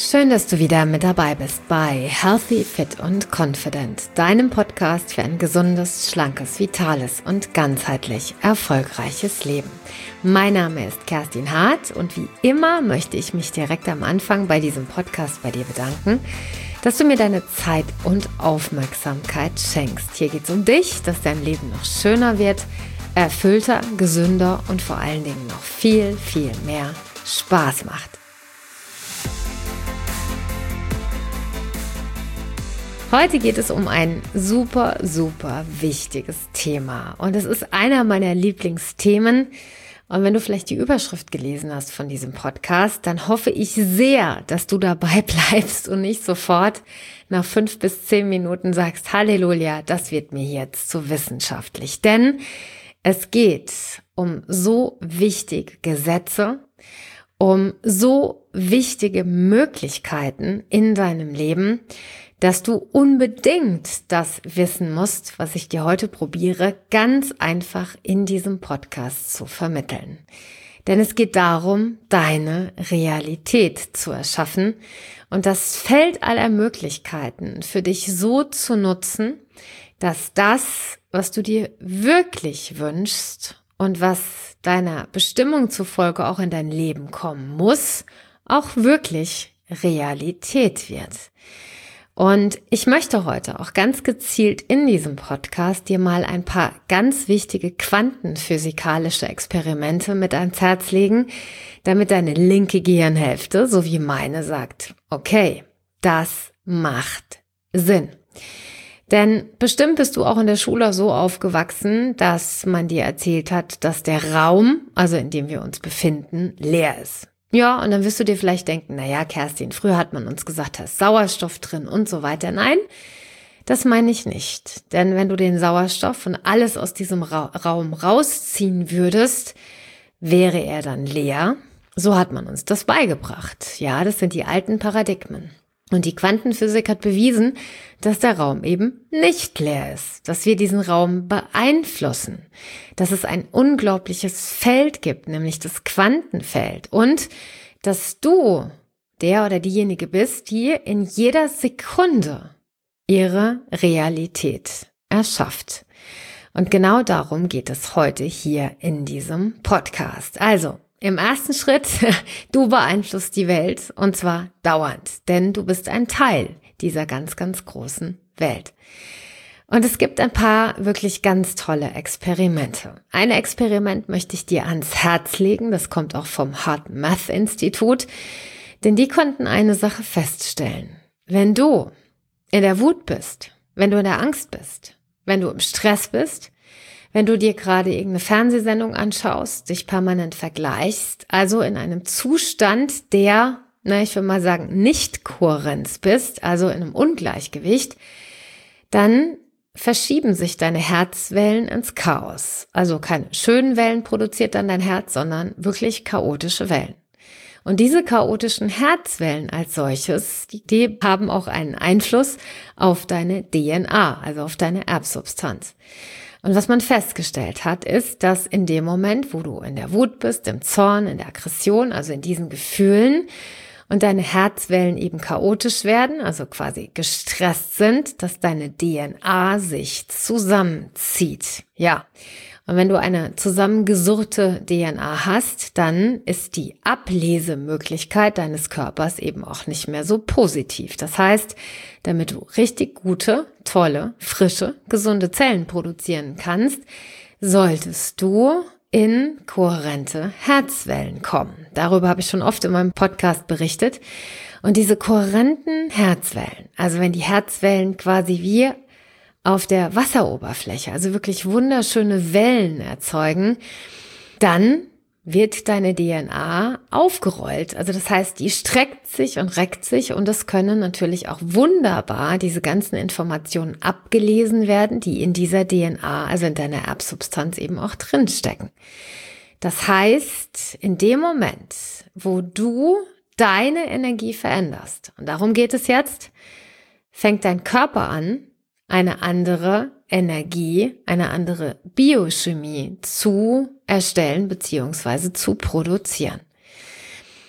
Schön, dass du wieder mit dabei bist bei Healthy, Fit und Confident, deinem Podcast für ein gesundes, schlankes, vitales und ganzheitlich erfolgreiches Leben. Mein Name ist Kerstin Hart und wie immer möchte ich mich direkt am Anfang bei diesem Podcast bei dir bedanken, dass du mir deine Zeit und Aufmerksamkeit schenkst. Hier geht es um dich, dass dein Leben noch schöner wird, erfüllter, gesünder und vor allen Dingen noch viel, viel mehr Spaß macht. Heute geht es um ein super, super wichtiges Thema und es ist einer meiner Lieblingsthemen. Und wenn du vielleicht die Überschrift gelesen hast von diesem Podcast, dann hoffe ich sehr, dass du dabei bleibst und nicht sofort nach 5 bis 10 Minuten sagst, Halleluja, das wird mir jetzt zu wissenschaftlich. Denn es geht um so wichtige Gesetze, um so wichtige Möglichkeiten in deinem Leben, dass du unbedingt das wissen musst, was ich dir heute probiere, ganz einfach in diesem Podcast zu vermitteln. Denn es geht darum, deine Realität zu erschaffen und das Feld aller Möglichkeiten für dich so zu nutzen, dass das, was du dir wirklich wünschst und was deiner Bestimmung zufolge auch in dein Leben kommen muss, auch wirklich Realität wird. Und ich möchte heute auch ganz gezielt in diesem Podcast dir mal ein paar ganz wichtige quantenphysikalische Experimente mit ans Herz legen, damit deine linke Gehirnhälfte, so wie meine, sagt, okay, das macht Sinn. Denn bestimmt bist du auch in der Schule so aufgewachsen, dass man dir erzählt hat, dass der Raum, also in dem wir uns befinden, leer ist. Ja, und dann wirst du dir vielleicht denken, naja, Kerstin, früher hat man uns gesagt, da ist Sauerstoff drin und so weiter. Nein, das meine ich nicht. Denn wenn du den Sauerstoff und alles aus diesem Raum rausziehen würdest, wäre er dann leer. So hat man uns das beigebracht. Ja, das sind die alten Paradigmen. Und die Quantenphysik hat bewiesen, dass der Raum eben nicht leer ist, dass wir diesen Raum beeinflussen, dass es ein unglaubliches Feld gibt, nämlich das Quantenfeld und dass du der oder diejenige bist, die in jeder Sekunde ihre Realität erschafft. Und genau darum geht es heute hier in diesem Podcast. Also, im ersten Schritt, du beeinflusst die Welt und zwar dauernd, denn du bist ein Teil dieser ganz, ganz großen Welt. Und es gibt ein paar wirklich ganz tolle Experimente. Ein Experiment möchte ich dir ans Herz legen, das kommt auch vom HeartMath Institut, denn die konnten eine Sache feststellen. Wenn du in der Wut bist, wenn du in der Angst bist, wenn du im Stress bist, wenn du dir gerade irgendeine Fernsehsendung anschaust, dich permanent vergleichst, also in einem Zustand der, ich will mal sagen, Nicht-Kohärenz bist, also in einem Ungleichgewicht, dann verschieben sich deine Herzwellen ins Chaos. Also keine schönen Wellen produziert dann dein Herz, sondern wirklich chaotische Wellen. Und diese chaotischen Herzwellen als solches, die haben auch einen Einfluss auf deine DNA, also auf deine Erbsubstanz. Und was man festgestellt hat, ist, dass in dem Moment, wo du in der Wut bist, im Zorn, in der Aggression, also in diesen Gefühlen und deine Herzwellen eben chaotisch werden, also quasi gestresst sind, dass deine DNA sich zusammenzieht. Ja. Und wenn du eine zusammengesurrte DNA hast, dann ist die Ablesemöglichkeit deines Körpers eben auch nicht mehr so positiv. Das heißt, damit du richtig gute, tolle, frische, gesunde Zellen produzieren kannst, solltest du in kohärente Herzwellen kommen. Darüber habe ich schon oft in meinem Podcast berichtet. Und diese kohärenten Herzwellen, also wenn die Herzwellen quasi wie auf der Wasseroberfläche, also wirklich wunderschöne Wellen erzeugen, dann wird deine DNA aufgerollt. Also das heißt, die streckt sich und reckt sich und es können natürlich auch wunderbar diese ganzen Informationen abgelesen werden, die in dieser DNA, also in deiner Erbsubstanz eben auch drinstecken. Das heißt, in dem Moment, wo du deine Energie veränderst, und darum geht es jetzt, fängt dein Körper an, eine andere Energie, eine andere Biochemie zu erstellen bzw. zu produzieren.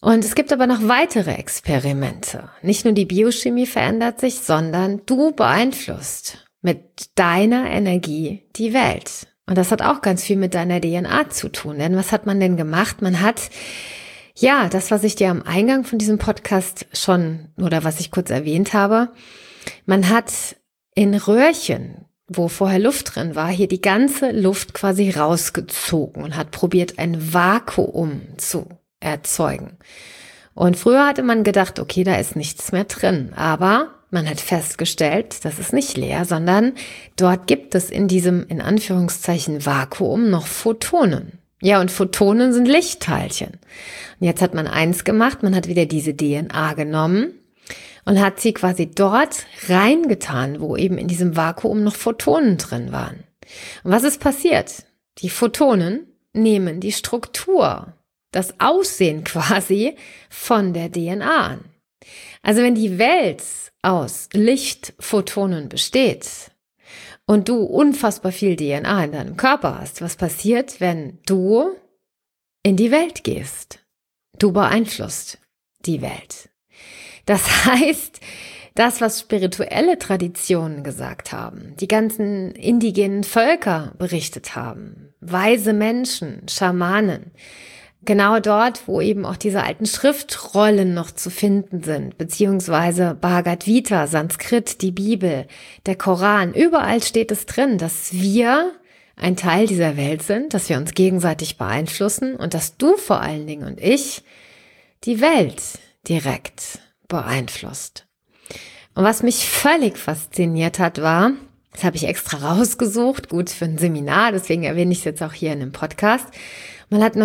Und es gibt aber noch weitere Experimente. Nicht nur die Biochemie verändert sich, sondern du beeinflusst mit deiner Energie die Welt. Und das hat auch ganz viel mit deiner DNA zu tun. Denn was hat man denn gemacht? Man hat, ja, das, was ich dir am Eingang von diesem Podcast schon, oder was ich kurz erwähnt habe, man hat in Röhrchen, wo vorher Luft drin war, hier die ganze Luft quasi rausgezogen und hat probiert, ein Vakuum zu erzeugen. Und früher hatte man gedacht, okay, da ist nichts mehr drin, aber man hat festgestellt, das ist nicht leer, sondern dort gibt es in diesem, in Anführungszeichen, Vakuum noch Photonen. Ja, und Photonen sind Lichtteilchen. Und jetzt hat man eins gemacht, man hat wieder diese DNA genommen und hat sie quasi dort reingetan, wo eben in diesem Vakuum noch Photonen drin waren. Und was ist passiert? Die Photonen nehmen die Struktur, das Aussehen quasi von der DNA an. Also wenn die Welt aus Lichtphotonen besteht und du unfassbar viel DNA in deinem Körper hast, was passiert, wenn du in die Welt gehst? Du beeinflusst die Welt. Das heißt, das, was spirituelle Traditionen gesagt haben, die ganzen indigenen Völker berichtet haben, weise Menschen, Schamanen, genau dort, wo eben auch diese alten Schriftrollen noch zu finden sind, beziehungsweise Bhagavad Gita, Sanskrit, die Bibel, der Koran, überall steht es drin, dass wir ein Teil dieser Welt sind, dass wir uns gegenseitig beeinflussen und dass du vor allen Dingen und ich die Welt direkt beeinflusst. Und was mich völlig fasziniert hat, war, das habe ich extra rausgesucht, gut für ein Seminar, deswegen erwähne ich es jetzt auch hier in dem Podcast. Man hat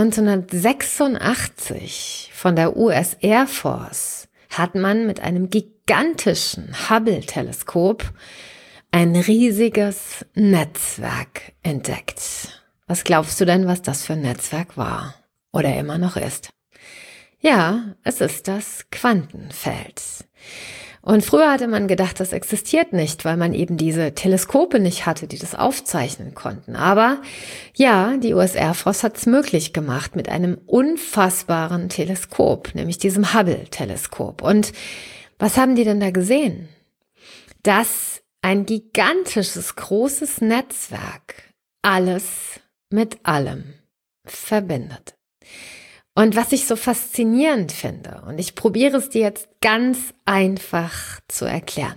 1986 von der US Air Force hat man mit einem gigantischen Hubble-Teleskop ein riesiges Netzwerk entdeckt. Was glaubst du denn, was das für ein Netzwerk war oder immer noch ist? Ja, es ist das Quantenfeld. Und früher hatte man gedacht, das existiert nicht, weil man eben diese Teleskope nicht hatte, die das aufzeichnen konnten. Aber ja, die US Air Force hat es möglich gemacht mit einem unfassbaren Teleskop, nämlich diesem Hubble-Teleskop. Und was haben die denn da gesehen? Dass ein gigantisches, großes Netzwerk alles mit allem verbindet. Und was ich so faszinierend finde, und ich probiere es dir jetzt ganz einfach zu erklären.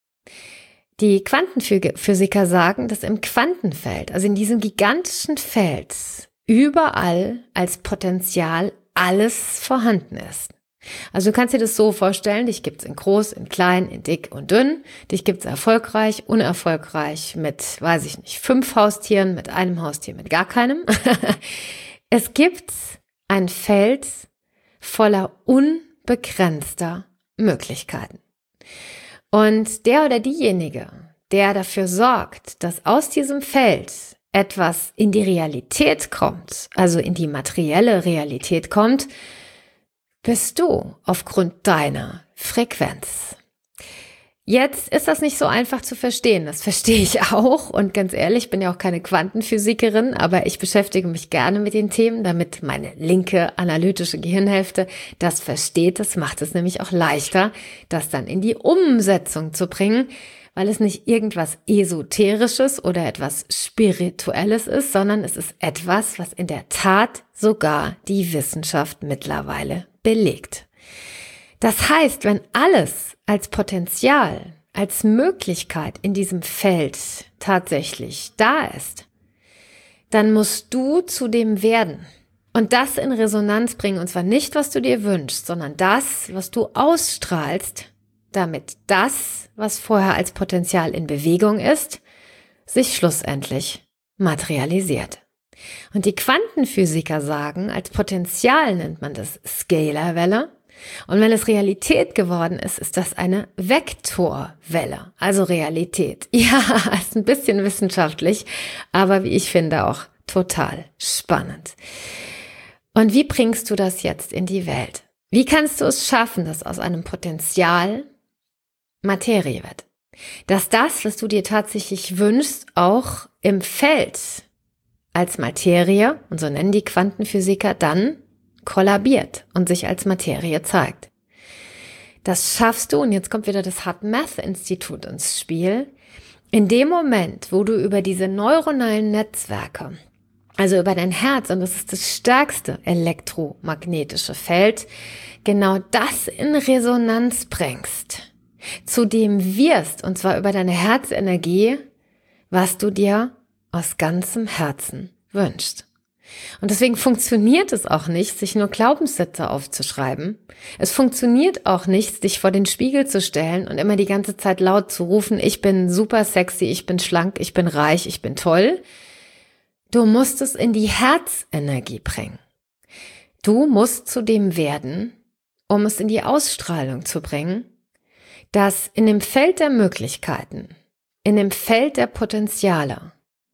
Die Quantenphysiker sagen, dass im Quantenfeld, also in diesem gigantischen Feld, überall als Potenzial alles vorhanden ist. Also du kannst dir das so vorstellen, dich gibt's in groß, in klein, in dick und dünn. Dich gibt's erfolgreich, unerfolgreich mit, weiß ich nicht, 5 Haustieren, mit einem Haustier, mit gar keinem. Es gibt ein Feld voller unbegrenzter Möglichkeiten. Und der oder diejenige, der dafür sorgt, dass aus diesem Feld etwas in die Realität kommt, also in die materielle Realität kommt, bist du aufgrund deiner Frequenz. Jetzt ist das nicht so einfach zu verstehen, das verstehe ich auch und ganz ehrlich, ich bin ja auch keine Quantenphysikerin, aber ich beschäftige mich gerne mit den Themen, damit meine linke analytische Gehirnhälfte das versteht. Das macht es nämlich auch leichter, das dann in die Umsetzung zu bringen, weil es nicht irgendwas Esoterisches oder etwas Spirituelles ist, sondern es ist etwas, was in der Tat sogar die Wissenschaft mittlerweile belegt. Das heißt, wenn alles als Potenzial, als Möglichkeit in diesem Feld tatsächlich da ist, dann musst du zu dem werden und das in Resonanz bringen, und zwar nicht, was du dir wünschst, sondern das, was du ausstrahlst, damit das, was vorher als Potenzial in Bewegung ist, sich schlussendlich materialisiert. Und die Quantenphysiker sagen, als Potenzial nennt man das Scalarwelle. Und wenn es Realität geworden ist, ist das eine Vektorwelle, also Realität. Ja, ist ein bisschen wissenschaftlich, aber wie ich finde auch total spannend. Und wie bringst du das jetzt in die Welt? Wie kannst du es schaffen, dass aus einem Potenzial Materie wird? Dass das, was du dir tatsächlich wünschst, auch im Feld als Materie, und so nennen die Quantenphysiker, dann kollabiert und sich als Materie zeigt. Das schaffst du, und jetzt kommt wieder das HeartMath-Institut ins Spiel, in dem Moment, wo du über diese neuronalen Netzwerke, also über dein Herz, und das ist das stärkste elektromagnetische Feld, genau das in Resonanz bringst, zu dem wirst, und zwar über deine Herzenergie, was du dir aus ganzem Herzen wünschst. Und deswegen funktioniert es auch nicht, sich nur Glaubenssätze aufzuschreiben. Es funktioniert auch nicht, dich vor den Spiegel zu stellen und immer die ganze Zeit laut zu rufen, ich bin super sexy, ich bin schlank, ich bin reich, ich bin toll. Du musst es in die Herzenergie bringen. Du musst zu dem werden, um es in die Ausstrahlung zu bringen, dass in dem Feld der Möglichkeiten, in dem Feld der Potenziale,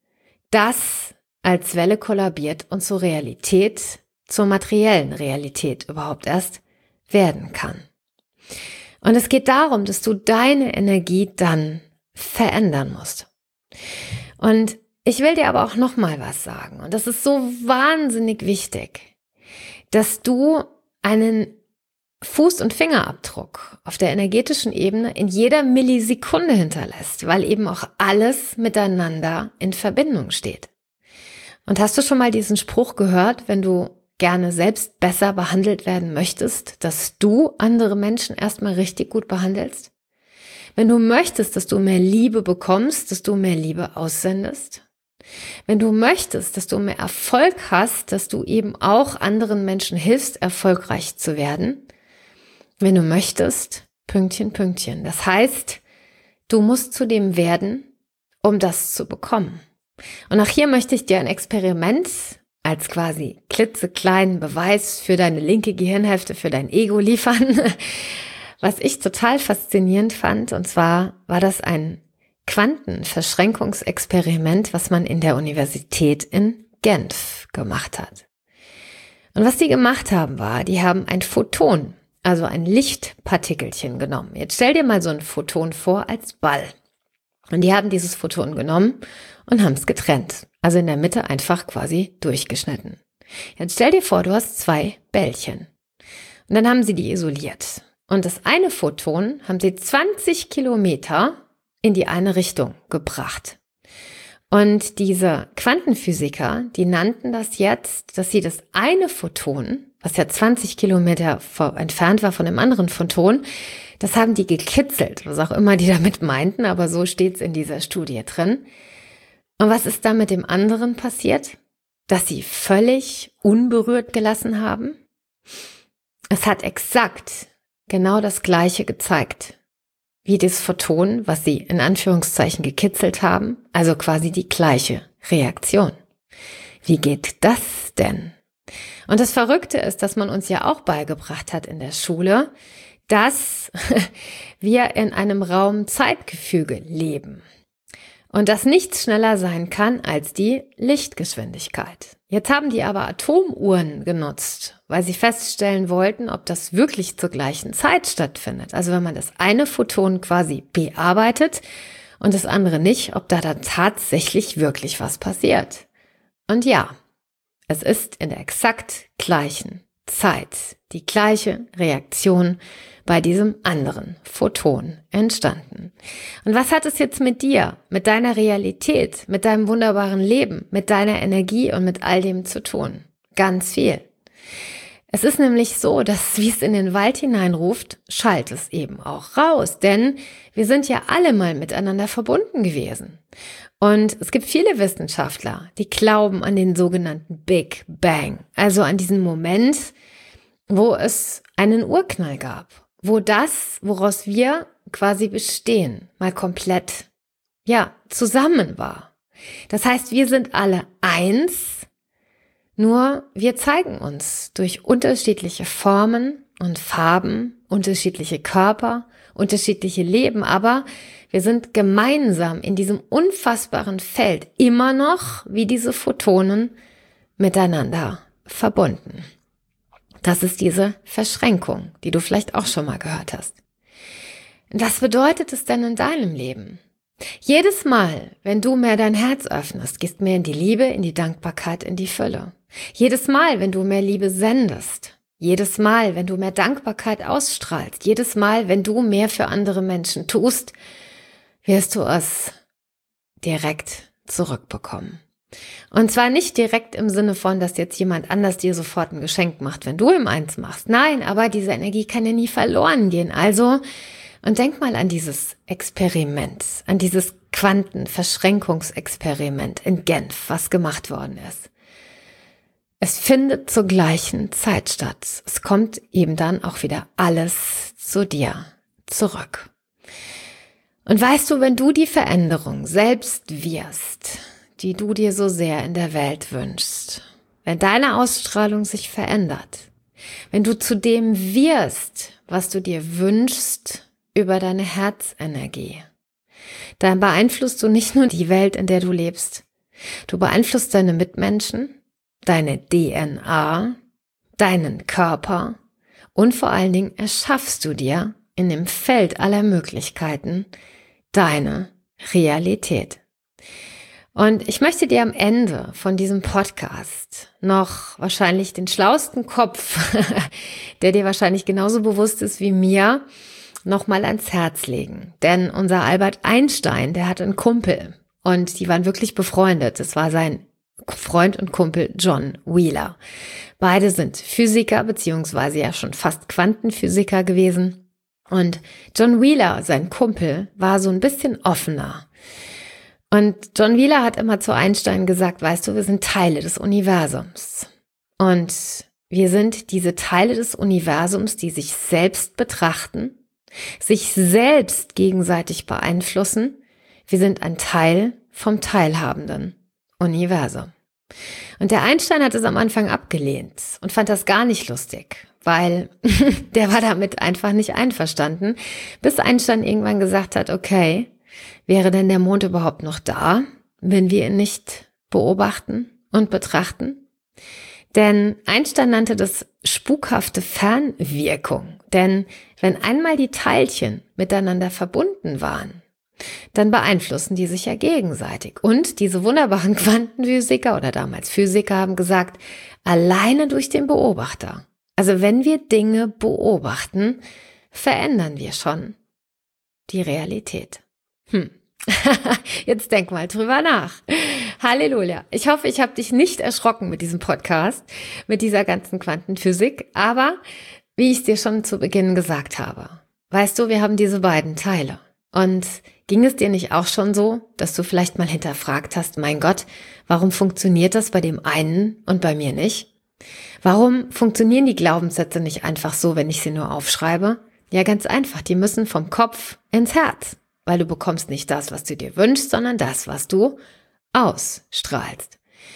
das als Welle kollabiert und zur Realität, zur materiellen Realität überhaupt erst werden kann. Und es geht darum, dass du deine Energie dann verändern musst. Und ich will dir aber auch noch mal was sagen. Und das ist so wahnsinnig wichtig, dass du einen Fuß- und Fingerabdruck auf der energetischen Ebene in jeder Millisekunde hinterlässt, weil eben auch alles miteinander in Verbindung steht. Und hast du schon mal diesen Spruch gehört, wenn du gerne selbst besser behandelt werden möchtest, dass du andere Menschen erstmal richtig gut behandelst? Wenn du möchtest, dass du mehr Liebe bekommst, dass du mehr Liebe aussendest? Wenn du möchtest, dass du mehr Erfolg hast, dass du eben auch anderen Menschen hilfst, erfolgreich zu werden? Wenn du möchtest, Pünktchen, Pünktchen. Das heißt, du musst zu dem werden, um das zu bekommen. Und auch hier möchte ich dir ein Experiment als quasi klitzekleinen Beweis für deine linke Gehirnhälfte, für dein Ego liefern, was ich total faszinierend fand. Und zwar war das ein Quantenverschränkungsexperiment, was man in der Universität in Genf gemacht hat. Und was die gemacht haben war, die haben ein Photon, also ein Lichtpartikelchen genommen. Jetzt stell dir mal so ein Photon vor als Ball. Und die haben dieses Photon genommen und haben es getrennt. Also in der Mitte einfach quasi durchgeschnitten. Jetzt stell dir vor, du hast 2 Bällchen. Und dann haben sie die isoliert. Und das eine Photon haben sie 20 Kilometer in die eine Richtung gebracht. Und diese Quantenphysiker, die nannten das jetzt, dass sie das eine Photon, was ja 20 Kilometer entfernt war von dem anderen Photon, das haben die gekitzelt, was auch immer die damit meinten, aber so steht's in dieser Studie drin. Und was ist da mit dem anderen passiert? Dass sie völlig unberührt gelassen haben? Es hat exakt genau das Gleiche gezeigt, wie das Photon, was sie in Anführungszeichen gekitzelt haben, also quasi die gleiche Reaktion. Wie geht das denn? Und das Verrückte ist, dass man uns ja auch beigebracht hat in der Schule, dass wir in einem Raum-Zeitgefüge leben und dass nichts schneller sein kann als die Lichtgeschwindigkeit. Jetzt haben die aber Atomuhren genutzt, weil sie feststellen wollten, ob das wirklich zur gleichen Zeit stattfindet. Also wenn man das eine Photon quasi bearbeitet und das andere nicht, ob da dann tatsächlich wirklich was passiert. Und ja, es ist in der exakt gleichen Zeit die gleiche Reaktion bei diesem anderen Photon entstanden. Und was hat es jetzt mit dir, mit deiner Realität, mit deinem wunderbaren Leben, mit deiner Energie und mit all dem zu tun? Ganz viel. Es ist nämlich so, dass, wie es in den Wald hineinruft, schallt es eben auch raus. Denn wir sind ja alle mal miteinander verbunden gewesen. Und es gibt viele Wissenschaftler, die glauben an den sogenannten Big Bang. Also an diesen Moment, wo es einen Urknall gab. Wo das, woraus wir quasi bestehen, mal komplett, zusammen war. Das heißt, wir sind alle eins, nur wir zeigen uns durch unterschiedliche Formen und Farben, unterschiedliche Körper, unterschiedliche Leben, aber wir sind gemeinsam in diesem unfassbaren Feld immer noch wie diese Photonen miteinander verbunden. Das ist diese Verschränkung, die du vielleicht auch schon mal gehört hast. Was bedeutet es denn in deinem Leben? Jedes Mal, wenn du mehr dein Herz öffnest, gehst mehr in die Liebe, in die Dankbarkeit, in die Fülle. Jedes Mal, wenn du mehr Liebe sendest, jedes Mal, wenn du mehr Dankbarkeit ausstrahlst, jedes Mal, wenn du mehr für andere Menschen tust, wirst du es direkt zurückbekommen. Und zwar nicht direkt im Sinne von, dass jetzt jemand anders dir sofort ein Geschenk macht, wenn du ihm eins machst. Nein, aber diese Energie kann ja nie verloren gehen. Also, und denk mal an dieses Experiment, an dieses Quantenverschränkungsexperiment in Genf, was gemacht worden ist. Es findet zur gleichen Zeit statt. Es kommt eben dann auch wieder alles zu dir zurück. Und weißt du, wenn du die Veränderung selbst wirst, die du dir so sehr in der Welt wünschst, wenn deine Ausstrahlung sich verändert, wenn du zu dem wirst, was du dir wünschst über deine Herzenergie, dann beeinflusst du nicht nur die Welt, in der du lebst, du beeinflusst deine Mitmenschen, deine DNA, deinen Körper und vor allen Dingen erschaffst du dir in dem Feld aller Möglichkeiten deine Realität. Und ich möchte dir am Ende von diesem Podcast noch wahrscheinlich den schlauesten Kopf, der dir wahrscheinlich genauso bewusst ist wie mir, nochmal ans Herz legen. Denn unser Albert Einstein, der hatte einen Kumpel und die waren wirklich befreundet. Es war sein Freund und Kumpel John Wheeler. Beide sind Physiker beziehungsweise ja schon fast Quantenphysiker gewesen. Und John Wheeler, sein Kumpel, war so ein bisschen offener. Und John Wheeler hat immer zu Einstein gesagt, weißt du, wir sind Teile des Universums. Und wir sind diese Teile des Universums, die sich selbst betrachten, sich selbst gegenseitig beeinflussen. Wir sind ein Teil vom teilhabenden Universum. Und der Einstein hat es am Anfang abgelehnt und fand das gar nicht lustig, weil der war damit einfach nicht einverstanden, bis Einstein irgendwann gesagt hat, okay, wäre denn der Mond überhaupt noch da, wenn wir ihn nicht beobachten und betrachten? Denn Einstein nannte das spukhafte Fernwirkung. Denn wenn einmal die Teilchen miteinander verbunden waren, dann beeinflussen die sich ja gegenseitig. Und diese wunderbaren Quantenphysiker oder damals Physiker haben gesagt, alleine durch den Beobachter, also wenn wir Dinge beobachten, verändern wir schon die Realität. Jetzt denk mal drüber nach. Halleluja. Ich hoffe, ich habe dich nicht erschrocken mit diesem Podcast, mit dieser ganzen Quantenphysik. Aber wie ich es dir schon zu Beginn gesagt habe, weißt du, wir haben diese beiden Teile. Und ging es dir nicht auch schon so, dass du vielleicht mal hinterfragt hast, mein Gott, warum funktioniert das bei dem einen und bei mir nicht? Warum funktionieren die Glaubenssätze nicht einfach so, wenn ich sie nur aufschreibe? Ja, ganz einfach, die müssen vom Kopf ins Herz. Weil du bekommst nicht das, was du dir wünschst, sondern das, was du ausstrahlst.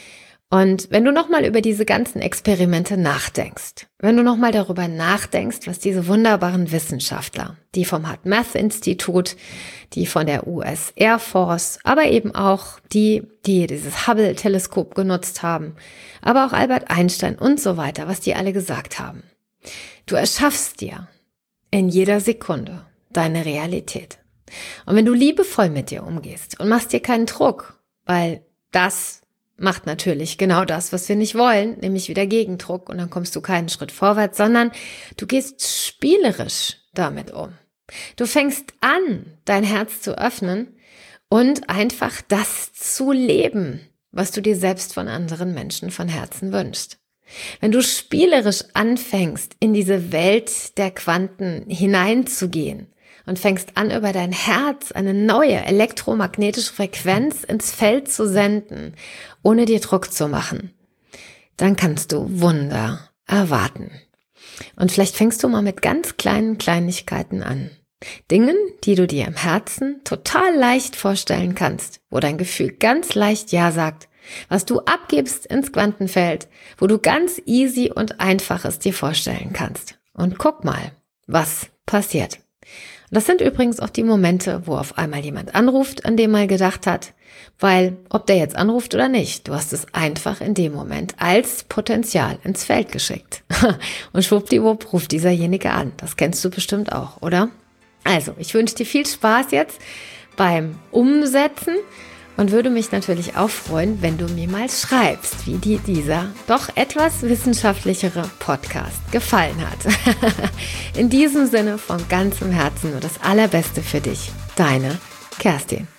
Und wenn du nochmal über diese ganzen Experimente nachdenkst, wenn du nochmal darüber nachdenkst, was diese wunderbaren Wissenschaftler, die vom HeartMath-Institut, die von der US Air Force, aber eben auch die dieses Hubble-Teleskop genutzt haben, aber auch Albert Einstein und so weiter, was die alle gesagt haben. Du erschaffst dir in jeder Sekunde deine Realität. Und wenn du liebevoll mit dir umgehst und machst dir keinen Druck, weil das macht natürlich genau das, was wir nicht wollen, nämlich wieder Gegendruck und dann kommst du keinen Schritt vorwärts, sondern du gehst spielerisch damit um. Du fängst an, dein Herz zu öffnen und einfach das zu leben, was du dir selbst von anderen Menschen von Herzen wünschst. Wenn du spielerisch anfängst, in diese Welt der Quanten hineinzugehen, und fängst an, über dein Herz eine neue elektromagnetische Frequenz ins Feld zu senden, ohne dir Druck zu machen, dann kannst du Wunder erwarten. Und vielleicht fängst du mal mit ganz kleinen Kleinigkeiten an. Dingen, die du dir im Herzen total leicht vorstellen kannst, wo dein Gefühl ganz leicht Ja sagt, was du abgibst ins Quantenfeld, wo du ganz easy und einfach es dir vorstellen kannst. Und guck mal, was passiert. Das sind übrigens auch die Momente, wo auf einmal jemand anruft, an dem man gedacht hat, weil ob der jetzt anruft oder nicht, du hast es einfach in dem Moment als Potenzial ins Feld geschickt. Und schwuppdiwupp ruft dieserjenige an. Das kennst du bestimmt auch, oder? Also, ich wünsche dir viel Spaß jetzt beim Umsetzen und würde mich natürlich auch freuen, wenn du mir mal schreibst, wie dir dieser doch etwas wissenschaftlichere Podcast gefallen hat. In diesem Sinne von ganzem Herzen nur das Allerbeste für dich. Deine Kerstin.